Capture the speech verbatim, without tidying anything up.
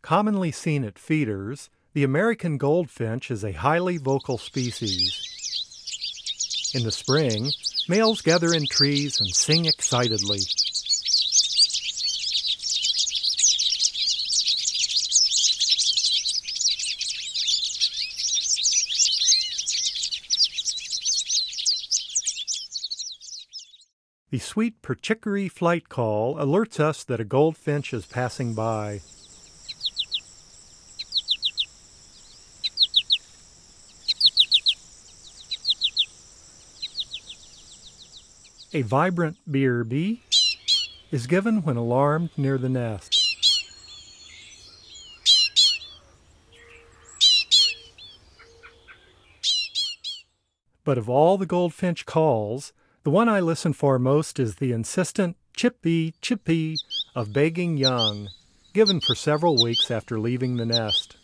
Commonly seen at feeders, the American goldfinch is a highly vocal species. In the spring, males gather in trees and sing excitedly. The sweet perchicory flight call alerts us that a goldfinch is passing by. A vibrant B R B is given when alarmed near the nest. But of all the goldfinch calls, the one I listen for most is the insistent chippy chippy of begging young, given for several weeks after leaving the nest.